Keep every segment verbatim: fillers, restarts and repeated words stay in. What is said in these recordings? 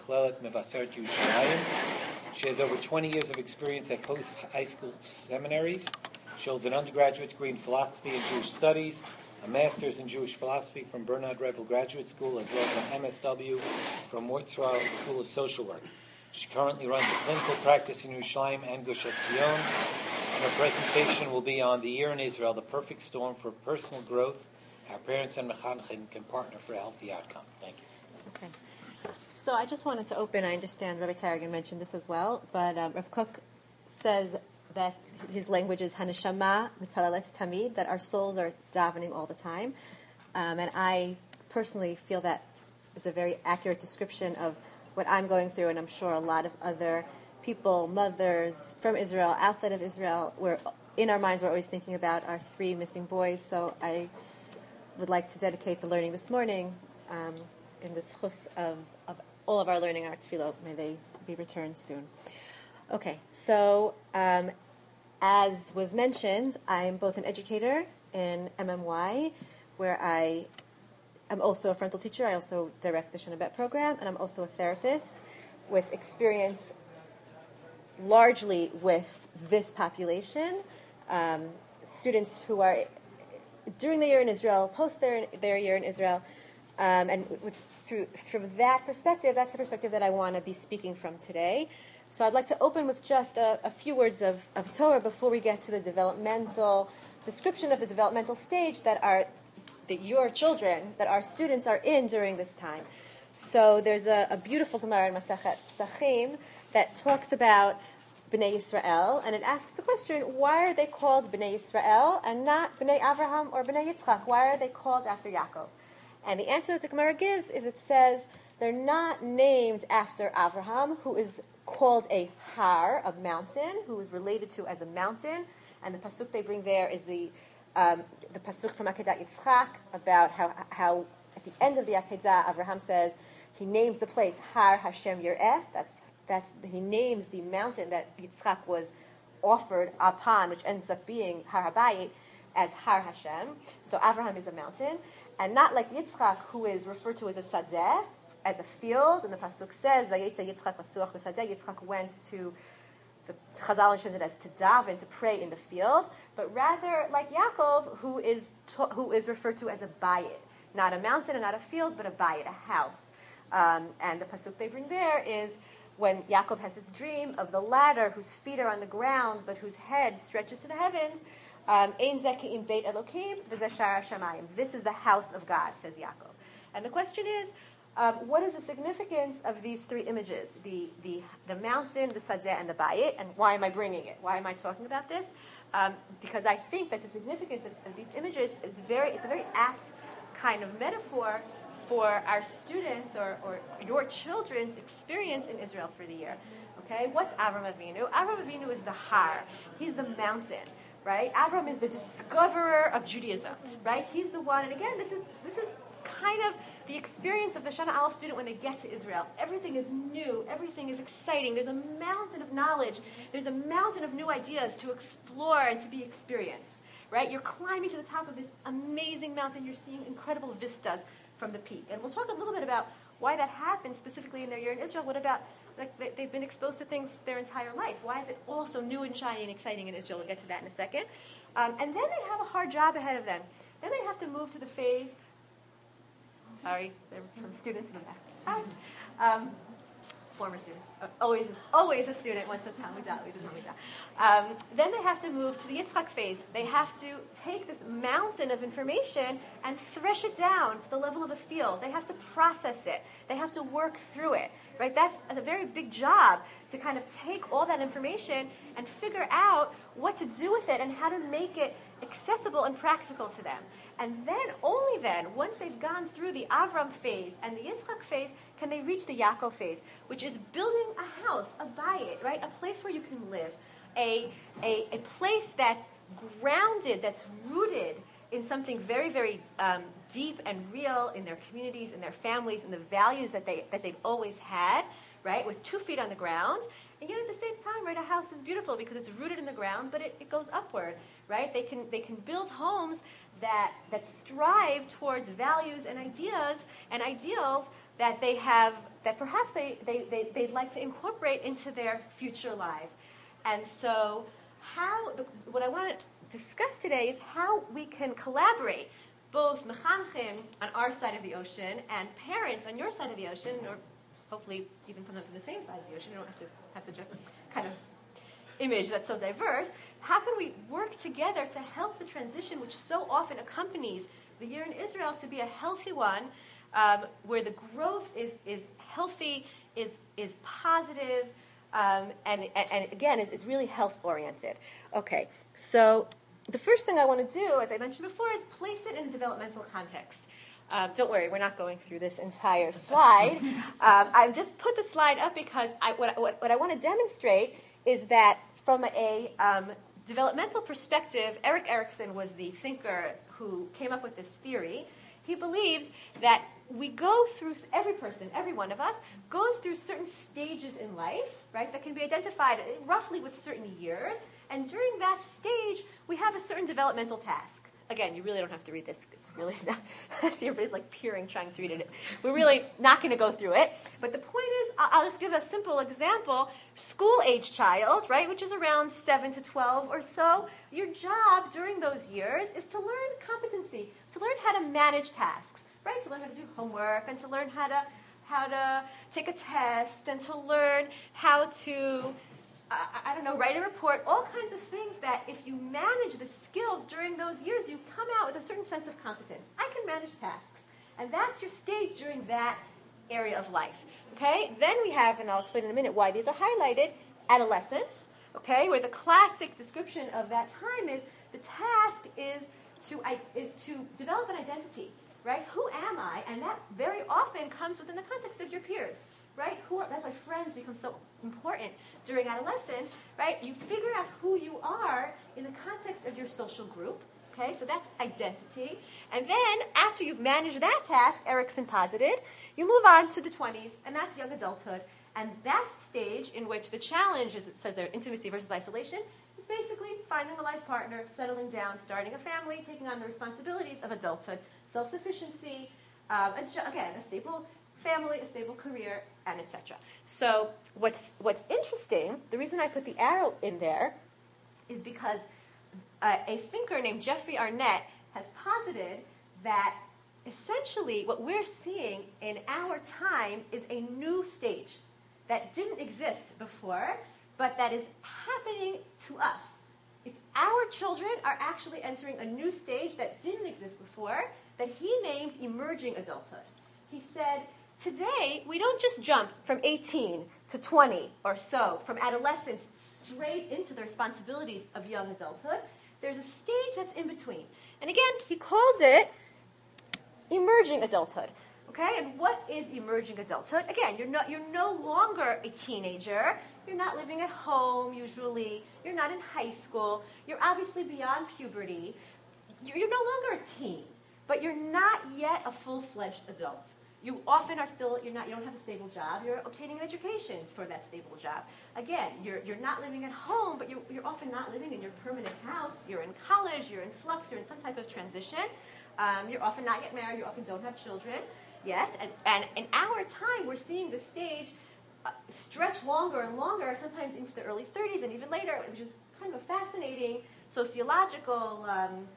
Meklelet Mevaseret Yerushalayim. She has over twenty years of experience at both high school seminaries. She holds an undergraduate degree in philosophy and Jewish studies, a master's in Jewish philosophy from Bernard Revel Graduate School, as well as an M S W from Wurzbach School of Social Work. She currently runs a clinical practice in Yerushalayim and Gush Etzion. Her presentation will be on the year in Israel, the perfect storm for personal growth. Our parents and mechanchim can partner for a healthy outcome. Thank you. Okay. So I just wanted to open, I understand Rabbi Tarragon mentioned this as well, but um, Rav Kook says that his language is Haneshama Mitfalalet Tamid, that our souls are davening all the time. Um, and I personally feel that is a very accurate description of what I'm going through, and I'm sure a lot of other people, mothers from Israel, outside of Israel, we're, in our minds we're always thinking about our three missing boys. So I would like to dedicate the learning this morning um, in the schus of, of all of our learning, our tefillot. May they be returned soon. Okay, so um, as was mentioned, I'm both an educator in M M Y, where I am also a frontal teacher. I also direct the Shana Bet program, and I'm also a therapist with experience largely with this population, um, students who are during the year in Israel, post their, their year in Israel, um, and with, through from that perspective, that's the perspective that I want to be speaking from today. So I'd like to open with just a, a few words of, of Torah before we get to the developmental description of the developmental stage that our that your children, that our students are in during this time. So there's a, a beautiful Gemara in Masachet Pesachim that talks about Bnei Yisrael, and it asks the question, why are they called Bnei Yisrael and not Bnei Avraham or Bnei Yitzchak? Why are they called after Yaakov? And the answer that the Gemara gives is it says they're not named after Avraham, who is called a har, a mountain, who is related to as a mountain, and the pasuk they bring there is the um, the pasuk from Akedat Yitzchak about how how at the end of the Akedah, Avraham says he names the place Har Hashem Yireh. That's That's he names the mountain that Yitzchak was offered upon, which ends up being Har HaBayit, as Har Hashem. So Avraham is a mountain, and not like Yitzchak, who is referred to as a sadeh, as a field. And the pasuk says, "Vayetze Yitzchak lasuach b'sadeh." Yitzchak went to the Chazal mentioned it as to daven, to pray in the field, but rather like Yaakov, who is to, who is referred to as a bayit, not a mountain and not a field, but a bayit, a house. Um, and the pasuk they bring there is when Yaakov has this dream of the ladder whose feet are on the ground but whose head stretches to the heavens. Ein zeh ki'im beit Elokim v'zeh shar hashamayim. This is the house of God, says Yaakov. And the question is, um, what is the significance of these three images? The the the mountain, the sadeh, and the bayit, and why am I bringing it? Why am I talking about this? Um, because I think that the significance of, of these images is very, it's a very apt kind of metaphor for our students or, or your children's experience in Israel for the year. Okay, what's Avram Avinu? Avram Avinu is the har. He's the mountain, right? Avram is the discoverer of Judaism, right? He's the one, and again, this is this is kind of the experience of the Shana Aleph student when they get to Israel. Everything is new. Everything is exciting. There's a mountain of knowledge. There's a mountain of new ideas to explore and to be experienced, right? You're climbing to the top of this amazing mountain. You're seeing incredible vistas from the peak. And we'll talk a little bit about why that happens specifically in their year in Israel. What about, like, they've been exposed to things their entire life. Why is it all so new and shiny and exciting in Israel? We'll get to that in a second. Um, and then they have a hard job ahead of them. Then they have to move to the phase. Sorry, there were some students in the back. Hi. Um, former student. Uh, always, always a student once a Talmudah, always a Talmudah. Um, then they have to move to the Yitzchak phase. They have to take this mountain of information and thresh it down to the level of a field. They have to process it. They have to work through it. Right? That's a very big job to kind of take all that information and figure out what to do with it and how to make it accessible and practical to them. And then, only then, once they've gone through the Avram phase and the Yitzchak phase, can they reach the Yaakov phase, which is building a house, a bayit, right? A place where you can live, a, a, a place that's grounded, that's rooted in something very, very um, deep and real in their communities, in their families, in the values that, they, that they've always had, right? With two feet on the ground. And yet at the same time, right, a house is beautiful because it's rooted in the ground, but it, it goes upward, right? They can, they can build homes that that strive towards values and ideas and ideals that they have, that perhaps they, they, they, they'd like to incorporate into their future lives. And so how, the, what I want to discuss today is how we can collaborate, both mechanchim on our side of the ocean and parents on your side of the ocean, or hopefully even sometimes on the same side of the ocean. You don't have to have such a kind of image that's so diverse. How can we work together to help the transition, which so often accompanies the year in Israel, to be a healthy one, um, where the growth is, is healthy, is, is positive, um, and, and, and again, is, is really health-oriented. Okay, so the first thing I want to do, as I mentioned before, is place it in a developmental context. Um, don't worry, we're not going through this entire slide. um, I've just put the slide up because I, what, what, what I want to demonstrate is that from a um, developmental perspective, Erik Erikson was the thinker who came up with this theory. He believes that we go through, every person, every one of us, goes through certain stages in life, right, that can be identified roughly with certain years. And during that stage, we have a certain developmental task. Again, you really don't have to read this. It's really not. I see everybody's like peering, trying to read it. We're really not going to go through it. But the point is, I'll just give a simple example. School-age child, right, which is around seven to twelve or so, your job during those years is to learn competency, to learn how to manage tasks, right, to learn how to do homework and to learn how to, how to take a test and to learn how to I don't know, write a report, all kinds of things that if you manage the skills during those years, you come out with a certain sense of competence. I can manage tasks. And that's your stage during that area of life. Okay? Then we have, and I'll explain in a minute why these are highlighted, adolescence, okay, where the classic description of that time is the task is to, is to develop an identity, right? Who am I? And that very often comes within the context of your peers. Right? Who are, that's why friends become so important during adolescence, right? You figure out who you are in the context of your social group, okay? So that's identity. And then, after you've managed that task, Erikson posited, you move on to the twenties, and that's young adulthood. And that stage in which the challenge, as it says there, intimacy versus isolation, is basically finding a life partner, settling down, starting a family, taking on the responsibilities of adulthood, self-sufficiency, um, a jo- again, a stable family, a stable career, and et cetera. So what's what's interesting, the reason I put the arrow in there is because uh, a thinker named Jeffrey Arnett has posited that essentially what we're seeing in our time is a new stage that didn't exist before, but that is happening to us. It's our children are actually entering a new stage that didn't exist before, that he named emerging adulthood. He said, today, we don't just jump from eighteen to twenty or so, from adolescence straight into the responsibilities of young adulthood. There's a stage that's in between. And again, he calls it emerging adulthood. Okay? And what is emerging adulthood? Again, you're not you're no longer a teenager. You're not living at home usually. You're not in high school. You're obviously beyond puberty. You're, you're no longer a teen, but you're not yet a full-fledged adult. You often are still, you're not, you don't have a stable job. You're obtaining an education for that stable job. Again, you're, you're not living at home, but you're, you're often not living in your permanent house. You're in college, you're in flux, you're in some type of transition. Um, you're often not yet married, you often don't have children yet. And, and in our time, we're seeing the stage uh, stretch longer and longer, sometimes into the early thirties and even later, which is kind of a fascinating sociological um,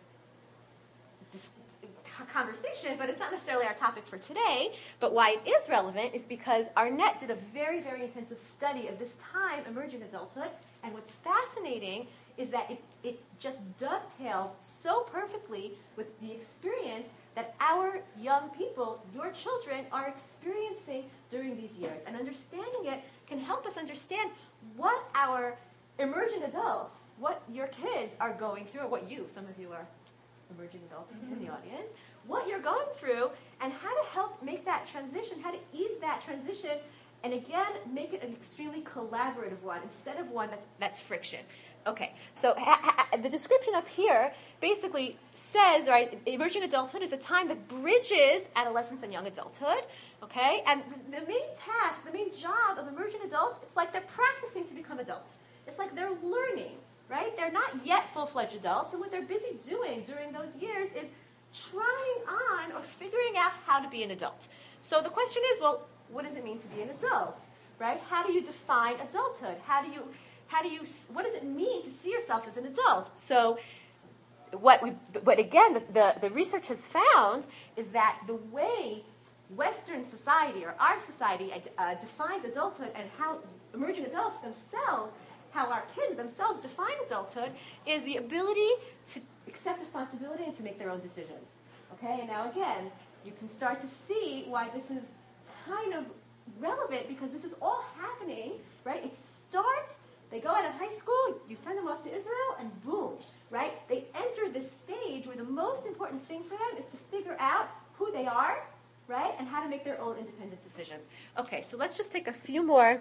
conversation, but it's not necessarily our topic for today. But why it is relevant is because Arnett did a very, very intensive study of this time, emerging adulthood, and what's fascinating is that it, it just dovetails so perfectly with the experience that our young people, your children, are experiencing during these years. And understanding it can help us understand what our emerging adults, what your kids are going through, or what you, some of you are emerging adults mm-hmm. in the audience, what you're going through, and how to help make that transition, how to ease that transition, and again, make it an extremely collaborative one instead of one that's, that's friction. Okay, so ha- ha- the description up here basically says, right, emerging adulthood is a time that bridges adolescence and young adulthood, okay? And the main task, the main job of emerging adults, it's like they're practicing to become adults. It's like they're learning, right? They're not yet full-fledged adults, and what they're busy doing during those years is trying on or figuring out how to be an adult. So the question is, well, what does it mean to be an adult, right? How do you define adulthood? How do you, how do you, what does it mean to see yourself as an adult? So what we, what again, the, the, the research has found is that the way Western society or our society uh, defines adulthood and how emerging adults themselves, how our kids themselves define adulthood, is the ability to accept responsibility and to make their own decisions. Okay, and now again, you can start to see why this is kind of relevant, because this is all happening, right? It starts, they go out of high school, you send them off to Israel, and boom, right? They enter this stage where the most important thing for them is to figure out who they are, right? And how to make their own independent decisions. Okay, so let's just take a few more,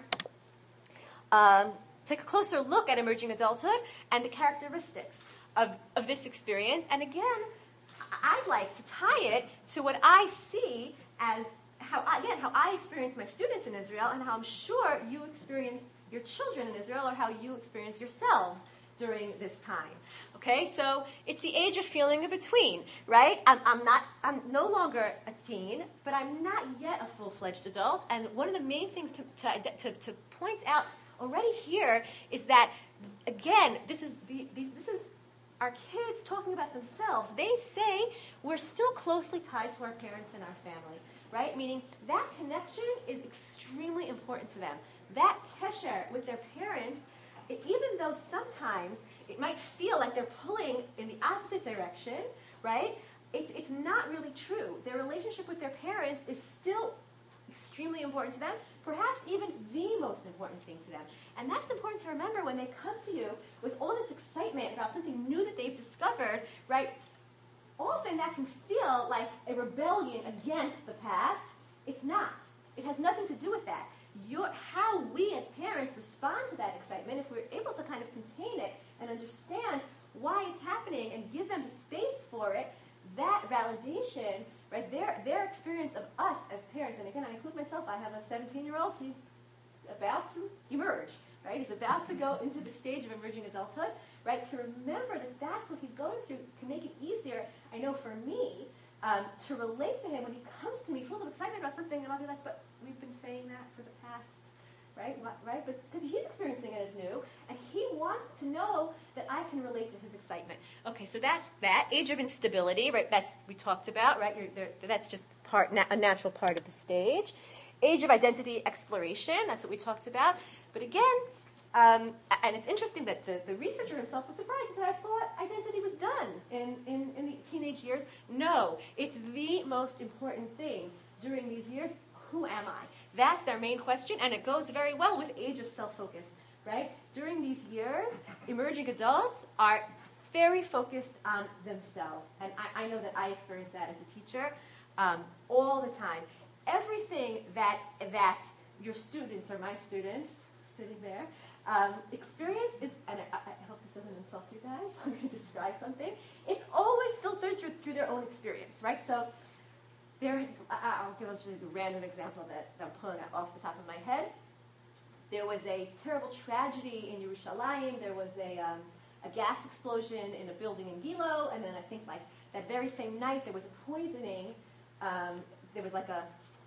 um, take a closer look at emerging adulthood and the characteristics of, of this experience. And again, I'd like to tie it to what I see as how I, again, how I experience my students in Israel and how I'm sure you experience your children in Israel, or how you experience yourselves during this time. Okay, so it's the age of feeling in between, right? I'm, I'm not, I'm no longer a teen, but I'm not yet a full-fledged adult. And one of the main things to, to, to, to point out already here is that, again, this is the, these, this is our kids talking about themselves. They say we're still closely tied to our parents and our family, right? Meaning that connection is extremely important to them. That kesher with their parents, it, even though sometimes it might feel like they're pulling in the opposite direction, right? It's, it's not really true. Their relationship with their parents is still extremely important to them, perhaps even the most important thing to them. And that's important to remember when they come to you with all this excitement about something new that they've discovered, right? Often that can feel like a rebellion against the past. It's not. It has nothing to do with that. Your, how we as parents respond to that excitement, if we're able to kind of contain it and understand why it's happening and give them the space for it, that validation, right, their, their experience of us as parents, and again, I include myself, I have a seventeen-year-old, he's about to emerge, right? He's about to go into the stage of emerging adulthood, right? To remember that that's what he's going through can make it easier, I know for me, um, to relate to him when he comes to me full of excitement about something, and I'll be like, but we've been saying that for the past, right? Right? But because he's experiencing it as new, and he wants to know that I can relate to his excitement. Okay, so that's that age of instability, right? That's we talked about, right? You're, that's just part na- a natural part of the stage. Age of identity exploration. That's what we talked about. But again, um, and it's interesting that the, the researcher himself was surprised that I thought identity was done in, in, in the teenage years. No, it's the most important thing during these years. Who am I? That's their main question, and it goes very well with age of self-focus, right? During these years, emerging adults are very focused on themselves, and I, I know that I experience that as a teacher um, all the time. Everything that that your students or my students sitting there um, experience is, and I, I hope this doesn't insult you guys, I'm going to describe something. It's always filtered through through their own experience, right? So. There, I'll give just a random example that I'm pulling off the top of my head. There was a terrible tragedy in Yerushalayim. There was a, um, a gas explosion in a building in Gilo, and then I think like that very same night there was a poisoning. Um, there was like a,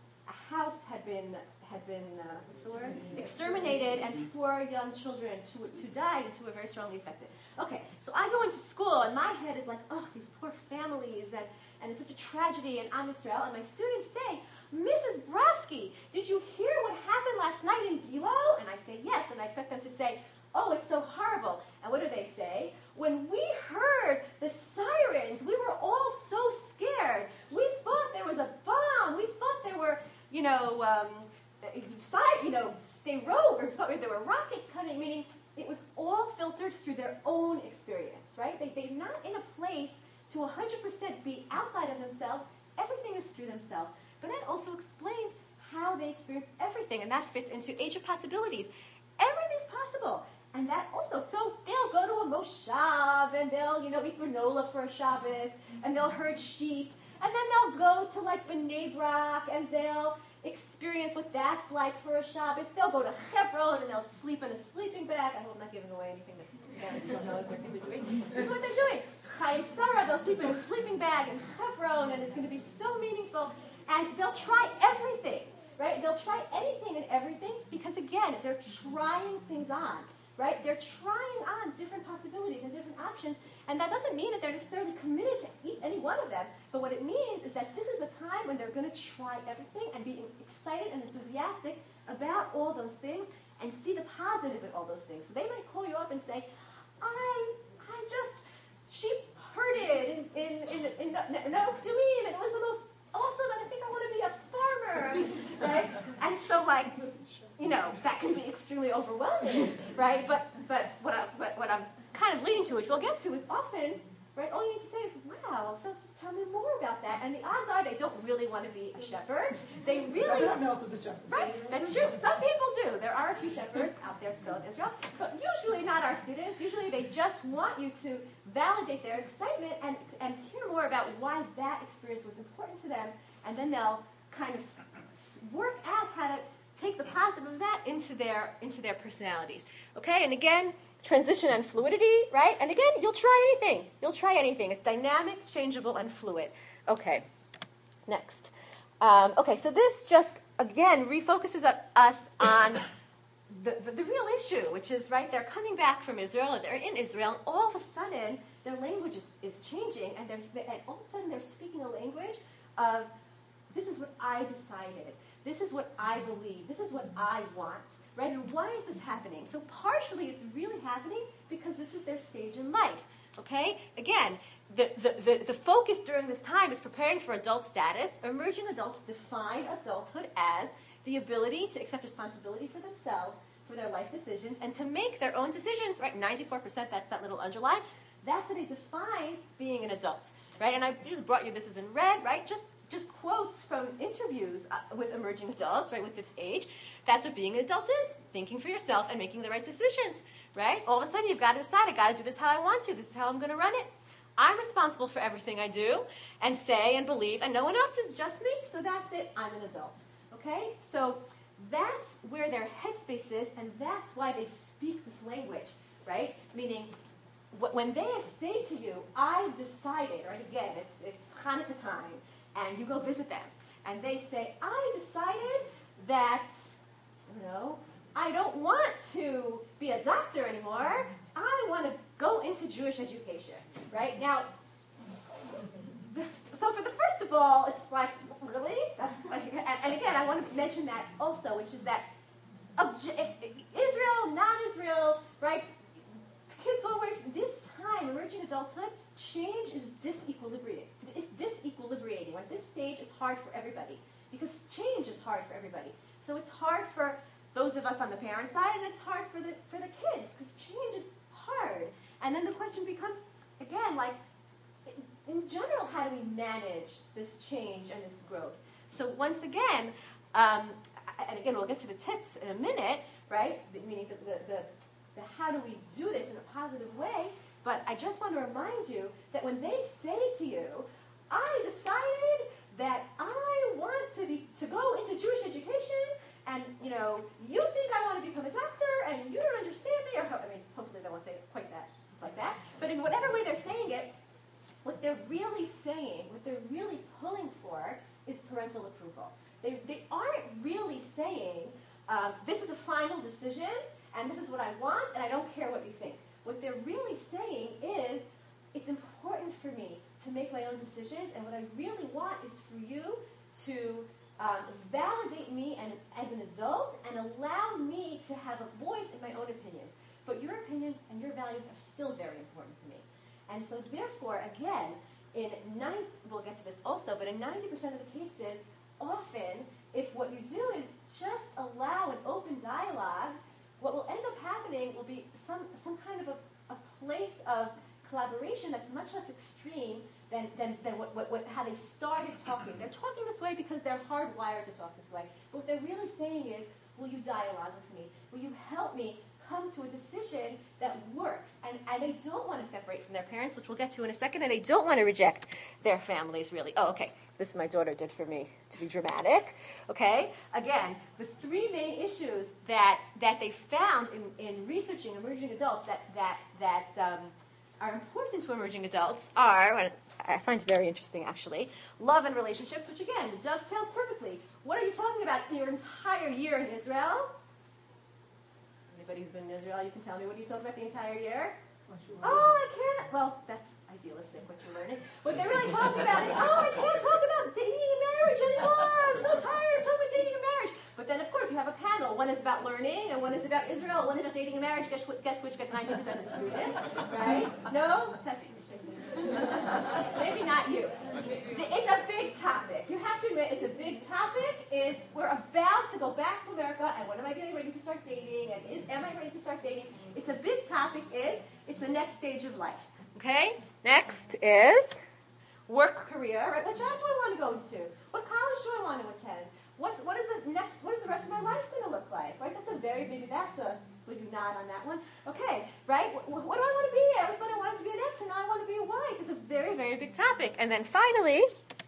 a house had been had been uh, what's the word? exterminated, and four young children who, who died and two were very strongly affected. Okay, so I go into school, and my head is like, oh, these poor families, and and it's such a tragedy in Am Yisrael, and my students say, Missus Brovsky, did you hear what happened last night in Gilo? And I say, yes, and I expect them to say, oh, it's so horrible. And what do they say? When we heard the sirens, we were all so scared. We thought there was a bomb. We thought there were, you know, um, you know, stay rogue, or thought there were rockets coming, meaning it was all filtered through their own experience, right? They, they're not in a place to one hundred percent be outside of themselves. Everything is through themselves. But that also explains how they experience everything, and that fits into age of possibilities. Everything's possible. And that also, so they'll go to a moshav, and they'll, you know, eat granola for a Shabbos, and they'll herd sheep, and then they'll go to, like, B'nai Brak, and they'll experience what that's like for a Shabbos. They'll go to Hebron, and they'll sleep in a sleeping bag. I hope I'm not giving away anything that parents don't know what their kids are doing. This is what they're doing. Chayei Sarah, they'll sleep in a sleeping bag in Hebron, and it's going to be so meaningful. And they'll try everything, right? They'll try anything and everything because, again, they're trying things on, right? They're trying on different possibilities and different options, and that doesn't mean that they're necessarily committed to eat any one of them, but what it means is that this is a time when they're going to try everything and be excited and enthusiastic about all those things and see the positive in all those things. So they might call you up and say, I, I just, she herded in, in, in, in, in Nokduim, and it was the most awesome, and I think I want to be a farmer, right? And so, like, you know, that can be extremely overwhelming, right? But but what, I, what, what I'm kind of leading to, which we'll get to, is often, right, all you need to say is, wow, so tell me more about that. And the odds are they don't really want to be a shepherd. They really... I don't know if it's a shepherd. Right, that's true. Some people do. There are a few shepherds out there still in Israel, but usually not our students. Usually they just want you to validate their excitement and, and hear more about why that experience was important to them, and then they'll kind of s- s- work out how to take the positive of that into their into their personalities. Okay, and again, transition and fluidity, right? And again, you'll try anything. You'll try anything. It's dynamic, changeable, and fluid. Okay, next. Um, okay, so this just, again, refocuses us on the, the, the real issue, which is, right, they're coming back from Israel, they're in Israel, and all of a sudden, their language is, is changing, and, they're, and all of a sudden they're speaking a language of, this is what I decided. This is what I believe. This is what I want, right? And why is this happening? So partially it's really happening because this is their stage in life, okay? Again, the, the, the, the focus during this time is preparing for adult status. Emerging adults define adulthood as the ability to accept responsibility for themselves, for their life decisions, and to make their own decisions, right? ninety-four percent, that's that little underline. That's how they define being an adult, right? And I just brought you this as in red, right? Just just quotes from interviews uh, with emerging adults, right, with this age. That's what being an adult is, thinking for yourself and making the right decisions, right? All of a sudden, you've got to decide, I've got to do this how I want to. This is how I'm going to run it. I'm responsible for everything I do and say and believe, and no one else is just me, so that's it. I'm an adult, okay? So that's where their headspace is, and that's why they speak this language, right? Meaning, wh- when they say to you, I've decided, right, again, it's, it's Hanukkah time, and you go visit them, and they say, I decided that, you know, I don't want to be a doctor anymore. I want to go into Jewish education, right? Now, so for the first of all, it's like, really? That's like, and, and again, I want to mention that also, which is that obje- Israel, non-Israel, right? Kids go away from this time, emerging adulthood, change is disequilibrating. It's disequilibrating. At this stage, it's hard for everybody because change is hard for everybody. So it's hard for those of us on the parent side, and it's hard for the for the kids because change is hard. And then the question becomes, again, like, in general, how do we manage this change and this growth? So once again, um, and again, we'll get to the tips in a minute, right? Meaning the, the, the, the how do we do this in a positive way. But I just want to remind you that when they say to you, I decided that I want to be to go into Jewish education, and, you know, you think I want to become a doctor, and you don't understand me, or, I mean, hopefully they won't say it quite that, like that, but in whatever way they're saying it, what they're really saying, what they're really pulling for is parental approval. They, they aren't really saying, um, this is a final decision, and this is what I want, and I don't care what you think. What they're really saying is, it's important for me to make my own decisions, and what I really want is for you to um, validate me and, as an adult and allow me to have a voice in my own opinions. But your opinions and your values are still very important to me. And so therefore, again, in nine, we'll get to this also, but in ninety percent of the cases, often, if what you do is just allow an open dialogue, what will end up happening will be some, some kind of a, a place of collaboration that's much less extreme than, than, than what, what, what, how they started talking. They're talking this way because they're hardwired to talk this way. But what they're really saying is, will you dialogue with me? Will you help me come to a decision that works? And, and they don't want to separate from their parents, which we'll get to in a second, and they don't want to reject their families, really. Oh, okay. This is my daughter did for me to be dramatic. Okay? Again, the three main issues that, that they found in, in researching emerging adults that, that, that um, are important to emerging adults are, and I find very interesting, actually. Love and relationships, which again dovetails perfectly. What are you talking about your entire year in Israel? Anybody who's been in Israel, you can tell me, what are you talking about the entire year? Oh, I can't. Well, that's idealistic, what you're learning. What they're really talking about is, oh, I can't talk about dating and marriage anymore. I'm so tired of talking about dating and marriage. But then, of course, you have a panel. One is about learning, and one is about Israel. One is about dating and marriage. Guess, guess which gets ninety percent of the students, right? No? Test is shaking. Maybe not you. It's a big topic. You have to admit, it's a big topic. Is we're about to go back to America, and when am I getting ready to start dating? And is, am I ready to start dating? It's a big topic. Is it's the next stage of life. Okay? Next is work career. Right? What job do I want to go to? What college do I want to attend? What's what is the next? What is the rest of my life going to look like? Right? That's a very maybe that's a. Would you nod on that one? Okay, right? What, what do I want to be? I always thought I wanted to be an X, and now I want to be a Y. It's a very, very big topic. And then finally,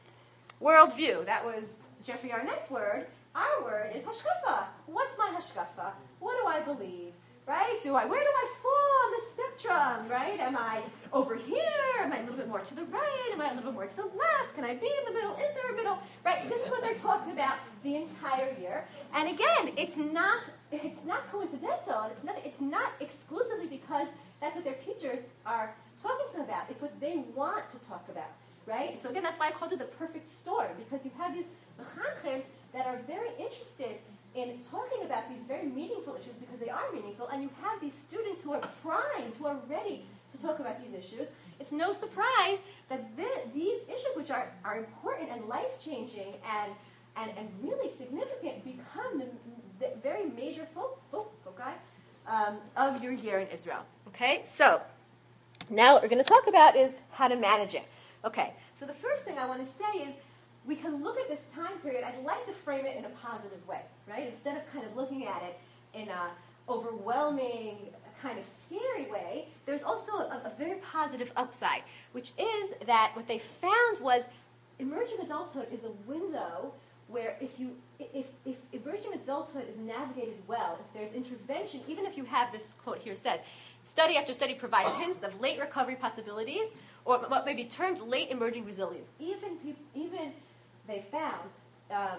worldview. That was Jeffrey Arnett's word. Our word is hashkafa. What's my hashkafa? What do I believe? Right? Do I? Where do I fall on the spectrum? Right? Am I over here? Am I a little bit more to the right? Am I a little bit more to the left? Can I be in the middle? Is there a middle? Right? This is what they're talking about the entire year. And again, it's not it's not coincidental, and it's not it's not exclusively because that's what their teachers are talking to them about. It's what they want to talk about. Right? So again, that's why I called it the perfect storm, because you have these mechanchim that are very interested in talking about these very meaningful issues because they are meaningful, and you have these students who are primed, who are ready to talk about these issues. It's no surprise that th- these issues, which are, are important and life-changing and, and, and really significant, become the, the very major fo- fo- foci um, of your year in Israel. Okay, so now what we're going to talk about is how to manage it. Okay, so the first thing I want to say is we can look at this time period. I'd like to frame it in a positive way, right? Instead of kind of looking at it in a overwhelming, kind of scary way, there's also a, a very positive upside, which is that what they found was emerging adulthood is a window where if you if, if emerging adulthood is navigated well, if there's intervention, even if you have this quote here says, study after study provides hints of late recovery possibilities, or what may be termed late emerging resilience. Even people, even they found um,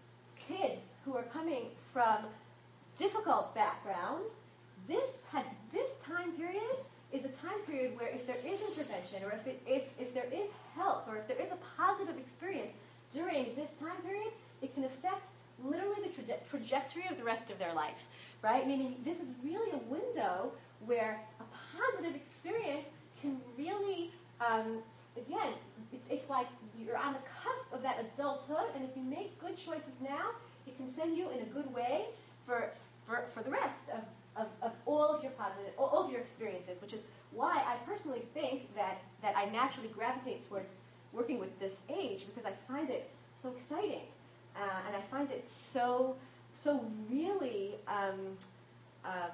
kids who are coming from difficult backgrounds, this had this time period is a time period where if there is intervention, or if, it, if, if there is help, or if there is a positive experience during this time period, it can affect literally the traje- trajectory of the rest of their life, right? Meaning this is really a window where a positive experience can really, um, again, it's, it's like you're on the cusp of that adulthood, and if you make good choices now, it can send you in a good way for for, for the rest of, of, of all of your positive, all of your experiences, which is why I personally think that, that I naturally gravitate towards working with this age, because I find it so exciting, uh, and I find it so, so really um, um,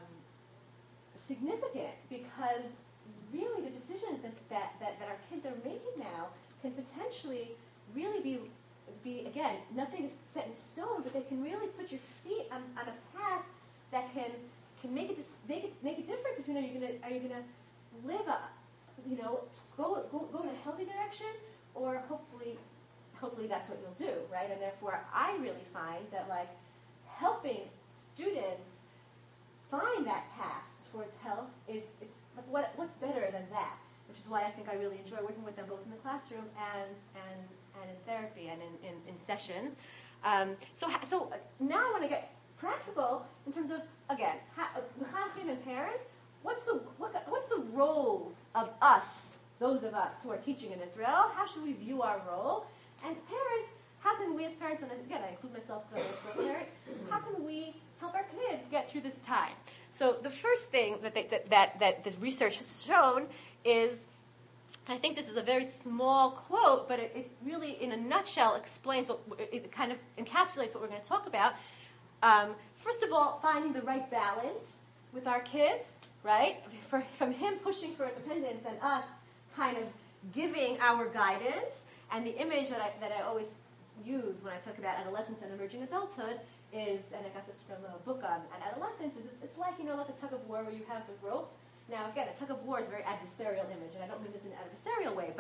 significant, because really the decisions that, that, that, that our kids are making now can potentially really be, be again, nothing is set in stone, but they can really put your feet on, on a path that can can make it make it make a difference between are you gonna are you gonna live a you know go go go in a healthy direction, or hopefully hopefully that's what you'll do, right? And therefore I really find that like helping students find that path towards health is it's like what what's better than that, which is why I think I really enjoy working with them both in the classroom and and and in therapy and in, in, in sessions. Um, so so now I want to get practical in terms of, again, mechanchim and parents. What's the what, what's the role of us, those of us who are teaching in Israel? How should we view our role? And parents, how can we as parents, and again I include myself as a Israel parent, how can we help our kids get through this time? So the first thing that they, that, that that the research has shown is, I think this is a very small quote, but it, it really, in a nutshell, explains what it kind of encapsulates what we're going to talk about. Um, first of all, finding the right balance with our kids, right? For, from him pushing for independence and us kind of giving our guidance. And the image that I, that I always use when I talk about adolescence and emerging adulthood is, and I got this from a book on, on adolescence, is it's, it's like, you know, like a tug of war where you have the rope. Now, again, a tug of war is a very adversarial image, and I don't mean this in an adversarial way, but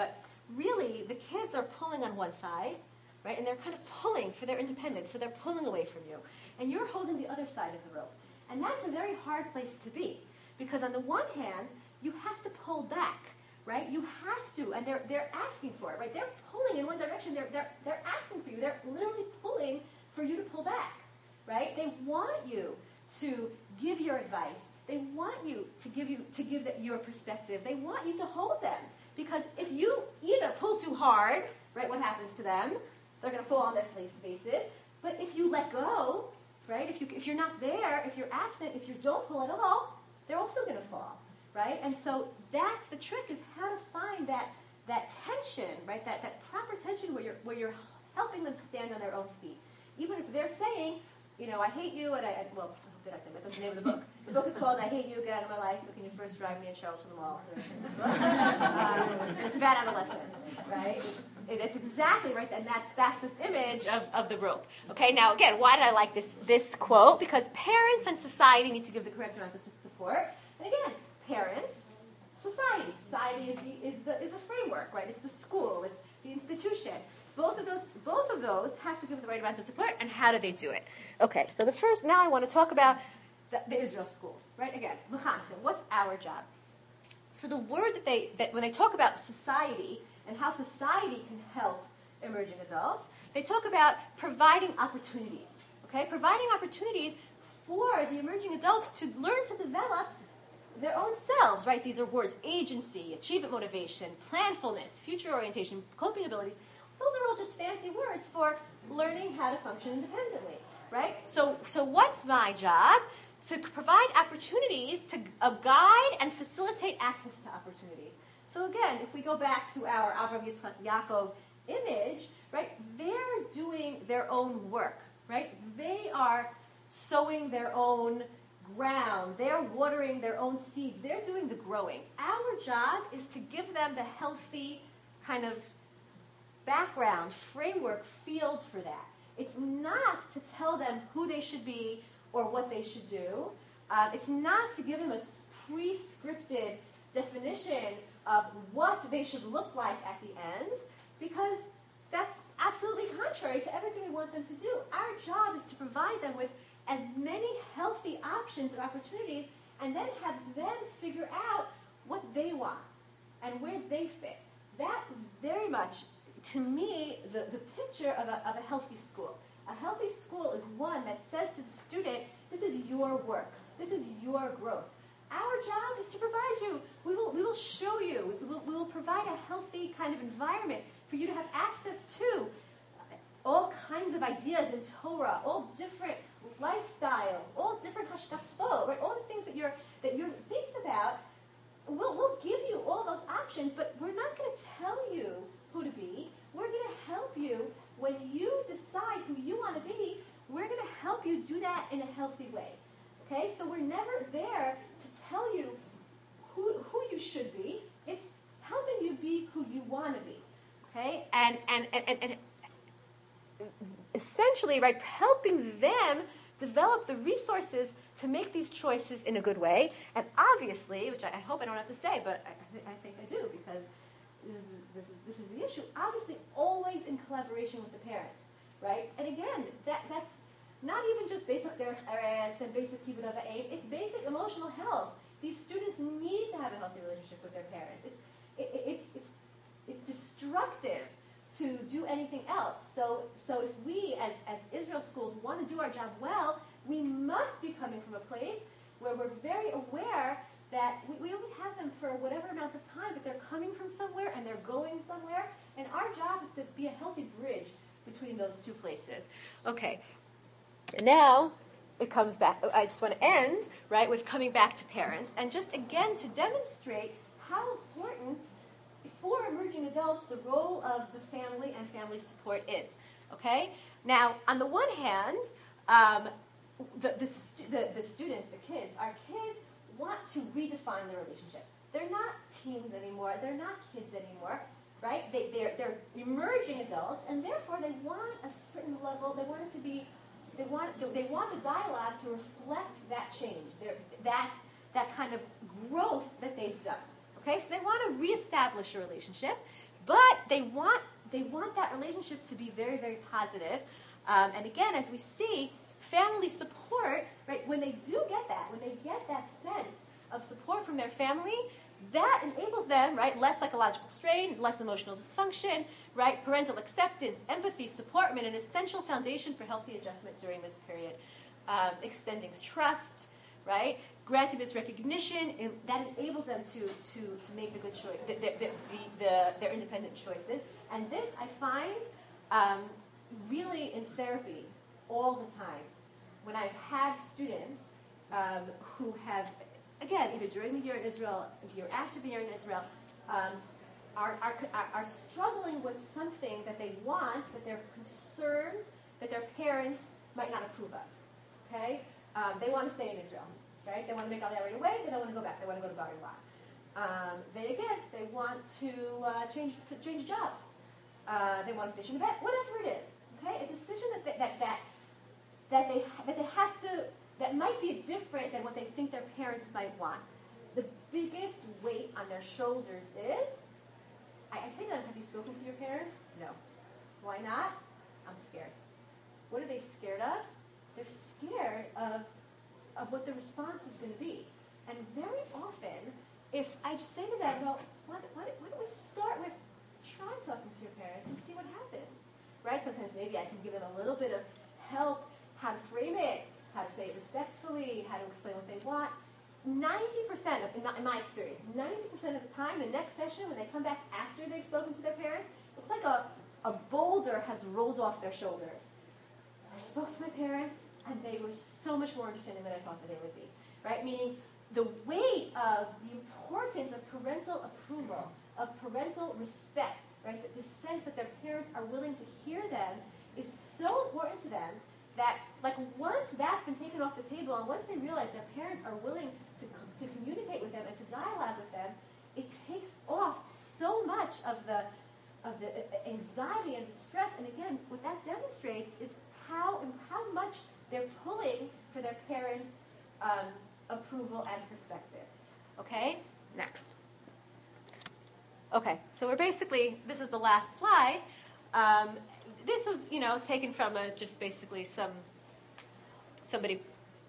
really the kids are pulling on one side, right? And they're kind of pulling for their independence, so they're pulling away from you. And you're holding the other side of the rope. And that's a very hard place to be, because on the one hand, you have to pull back, right? You have to, and they're they're asking for it, right? They're pulling in one direction. They're they're they're asking for you. They're literally pulling for you to pull back, right? They want you to give your advice. They want you to give you to give that your perspective. They want you to hold them, because if you either pull too hard, right, what happens to them? They're going to fall on their face faces. But if you let go, right, if you if you're not there, if you're absent, if you don't pull at all, they're also going to fall, right? And so that's the trick, is how to find that that tension, right? That that proper tension where you're where you're helping them stand on their own feet, even if they're saying, you know, I hate you, and I, and, well, I hope they're not saying that. That's the name of the book. The book is called I Hate You, Get Out of My Life, But Can You First Drive Me and Cheryl to the Mall? It's about adolescence, right? It, it's exactly right, and that's that's this image of, of the rope. Okay, now again, why did I like this this quote? Because parents and society need to give the correct amount of support. And again, parents, society. Society is the is the is a framework, right? It's the school, it's the institution. Both of those, both of those have to give the right amount of support, and how do they do it? Okay, so the first, now I want to talk about the, the Israel schools, right? Again, what's our job? So the word that they, that when they talk about society and how society can help emerging adults, they talk about providing opportunities, okay? Providing opportunities for the emerging adults to learn to develop their own selves, right? These are words: agency, achievement motivation, planfulness, future orientation, coping abilities. Those are all just fancy words for learning how to function independently, right? So, so what's my job? To provide opportunities, to uh, guide and facilitate access to opportunities. So again, if we go back to our Avram Yitzchak Yaakov image, right? They're doing their own work, right? They are sowing their own ground. They're watering their own seeds. They're doing the growing. Our job is to give them the healthy kind of background, framework, field for that. It's not to tell them who they should be or what they should do. Uh, it's not to give them a pre-scripted definition of what they should look like at the end, because that's absolutely contrary to everything we want them to do. Our job is to provide them with as many healthy options and opportunities, and then have them figure out what they want and where they fit. That is very much, to me, the, the picture of a, of a healthy school. A healthy school is one that says to the student, this is your work. This is your growth. Our job is to provide you. We will, we will show you. We will, we will provide a healthy kind of environment for you to have access to all kinds of ideas in Torah, all different lifestyles, all different hashkafot, right? All the things that you're, that you're thinking about. We'll, we'll give you all those options, but we're not going to tell you who to be. We're going to help you when you decide who you want to be. We're going to help you do that in a healthy way. Okay? So we're never there to tell you who, who you should be. It's helping you be who you want to be. Okay? And, and, and, and, and essentially, right, helping them develop the resources to make these choices in a good way. And obviously, which I, I hope I don't have to say, but I, I, th- I think I do, because this is, this, is, this is the issue, obviously always in collaboration with the parents, right? And again, that, that's not even just basic derech eretz and basic kibbud av va'em, it's basic emotional health. These students need to have a healthy relationship with their parents. It's, it, it, it's, it's, it's destructive to do anything else. So, so if we, as, as Israel schools, want to do our job well, we must be coming from a place where we're very aware that we, we only have them for whatever amount of time, but they're coming from somewhere and they're going somewhere, and our job is to be a healthy bridge between those two places. Okay, now it comes back. I just want to end, right, with coming back to parents, and just again to demonstrate how important for emerging adults the role of the family and family support is. Okay? Now, on the one hand, um, the, the, stu- the, the students, the kids, our kids want to redefine their relationship. They're not teens anymore. They're not kids anymore, right? They, they're, they're emerging adults, and therefore they want a certain level. They want it to be, they want, they want the dialogue to reflect that change, their, that, that kind of growth that they've done. Okay, so they want to reestablish a relationship. But they want they want that relationship to be very, very positive. Um, and again, as we see, family support, right, when they do get that, when they get that sense of support from their family, that enables them, right, less psychological strain, less emotional dysfunction, right, parental acceptance, empathy, supportment, an essential foundation for healthy adjustment during this period. Um, extending trust, right, granting this recognition, and that enables them to, to, to make the good choice, the, the, the, the, their independent choices. And this, I find, um, really in therapy all the time. When I've had students um, who have, again, either during the year in Israel, the year after the year in Israel, um, are, are, are struggling with something that they want, that they're concerned that their parents might not approve of. Okay? Um, they want to stay in Israel. Right? They want to make Aliyah right away. They don't want to go back. They want to go to Bar Ilan. Um, they, again, they want to uh, change change jobs. Uh, they want to station a bet. Whatever it is. Okay? A decision that they, that, that, that, they, that they have to, that might be different than what they think their parents might want. The biggest weight on their shoulders is, I, I say to them, have you spoken to your parents? No. Why not? I'm scared. What are they scared of? They're scared of, of what the response is going to be. And very often, if I just say to them, well, why, why, why don't we start with try talking to your parents and see what happens? Right? Sometimes maybe I can give them a little bit of help, how to frame it, how to say it respectfully, how to explain what they want. ninety percent of, in my, in my experience, ninety percent of the time, the next session, when they come back after they've spoken to their parents, it's like a, a boulder has rolled off their shoulders. I spoke to my parents, and they were so much more understanding than I thought that they would be. Right? Meaning the weight of the importance of parental approval, of parental respect, right? The, the sense that their parents are willing to hear them is so important to them that, like, once that's been taken off the table, and once they realize their parents are willing to, to communicate with them and to dialogue with them, it takes off so much of the of the anxiety and the stress. And again, what that demonstrates is how how much they're pulling for their parents' um, approval and perspective. Okay? Next. Okay, so we're basically, this is the last slide. Um, this was, you know, taken from a, just basically some, somebody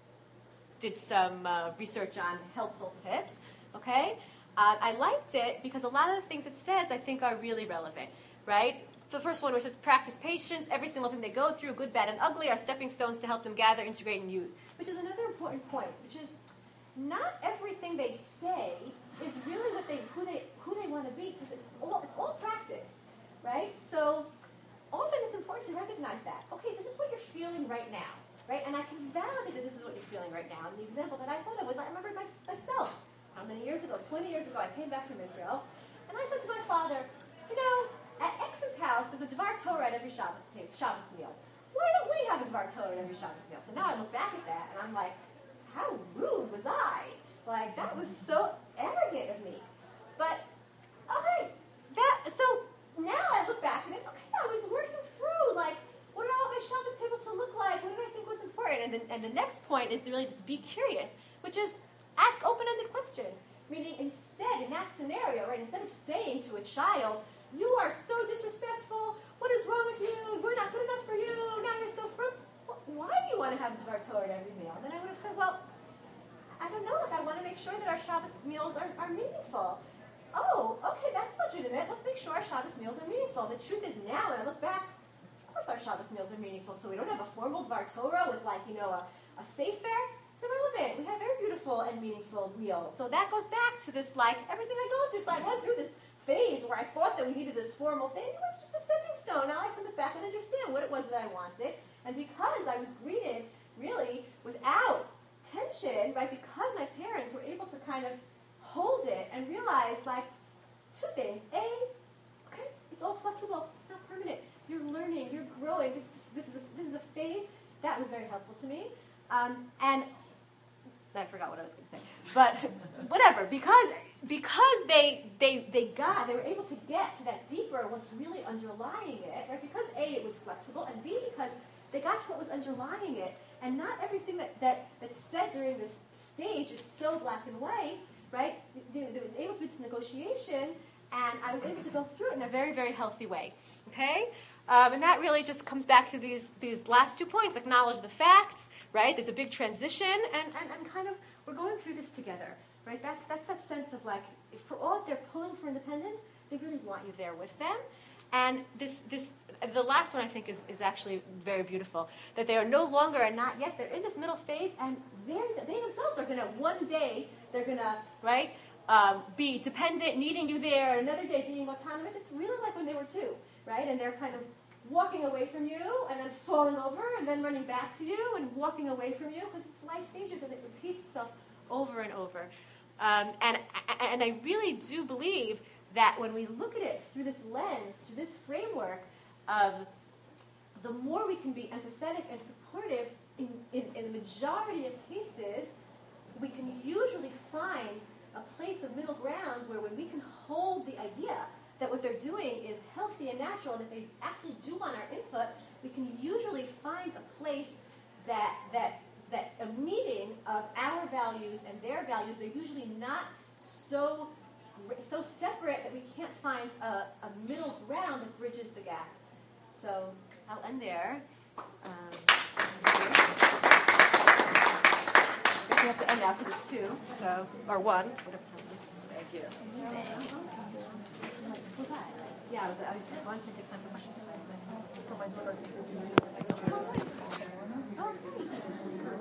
did some uh, research on helpful tips. Okay? Uh, I liked it because a lot of the things it says I think are really relevant, right? The first one, which is practice patience. Every single thing they go through, good, bad, and ugly, are stepping stones to help them gather, integrate, and use. Which is another important point, which is not everything they say is really what they who they who they want to be, because it's all it's all practice, right? So often it's important to recognize that. Okay, this is what you're feeling right now, right? And I can validate that this is what you're feeling right now. And the example that I thought of was I remembered my, myself. How many years ago? twenty years ago, I came back from Israel, and I said to my father, you know, at X's house, there's a Dvar Torah at every Shabbos, Shabbos meal. Why don't we have a Dvar Torah at every Shabbos meal? So now I look back at that, and I'm like, how rude was I? Like, that was so arrogant of me. But, okay, that, so now I look back at it, okay, I was working through, like, what did I want my Shabbos table to look like? What did I think was important? And, then, and the next point is really just be curious, which is ask open-ended questions. Meaning, instead, in that scenario, right, instead of saying to a child, you are so disrespectful, what is wrong with you, we're not good enough for you, now you're so frum. Well, why do you want to have a Dvar Torah at every meal? And then I would have said, well, I don't know, like, I want to make sure that our Shabbos meals are, are meaningful. Oh, okay, that's legitimate. Let's make sure our Shabbos meals are meaningful. The truth is now, when I look back, of course our Shabbos meals are meaningful, so we don't have a formal Dvar Torah with, like, you know, a, a sefer. It's irrelevant. We have very beautiful and meaningful meals. So that goes back to this, like, everything I go through. So I went through this phase where I thought that we needed this formal thing. It was just a stepping stone. Now I can look back and understand what it was that I wanted. And because I was greeted, really, without tension, right, because my parents were able to kind of hold it and realize, like, two things. A, okay, it's all flexible. It's not permanent. You're learning. You're growing. This is, this is, a, this is a phase. That was very helpful to me. Um, and I forgot what I was going to say. But whatever, because because they they they got, they were able to get to that deeper, what's really underlying it, right? Because A, it was flexible, and B, because they got to what was underlying it. And not everything that, that, that's said during this stage is so black and white, right? There, there was able to be this negotiation, and I was able to go through it in a very, very healthy way. Okay? Um, and that really just comes back to these, these last two points, acknowledge the facts, right? There's a big transition, and, and, and kind of, we're going through this together, right? That's, that's that sense of like, for all that they're pulling for independence, they really want you there with them. And this, this, the last one I think is, is actually very beautiful, that they are no longer and not yet, they're in this middle phase, and they're, they themselves are going to, one day, they're going to, right, um, be dependent, needing you there, another day being autonomous. It's really like when they were two, right? And they're kind of walking away from you, and then falling over, and then running back to you, and walking away from you, because it's life stages, and it repeats itself over and over. Um, and, and I really do believe that when we look at it through this lens, through this framework, of the more we can be empathetic and supportive, in, in, in the majority of cases, we can usually find a place of middle ground where when we can hold the idea that what they're doing is healthy and natural, and that they actually do want our input, we can usually find a place that that that a meeting of our values and their values. They're usually not so so separate that we can't find a, a middle ground that bridges the gap. So I'll end there. Um, we have to end now because it's two, so or one, whatever time it is. Thank you. Yeah, I was, I was wanting to take time for questions. So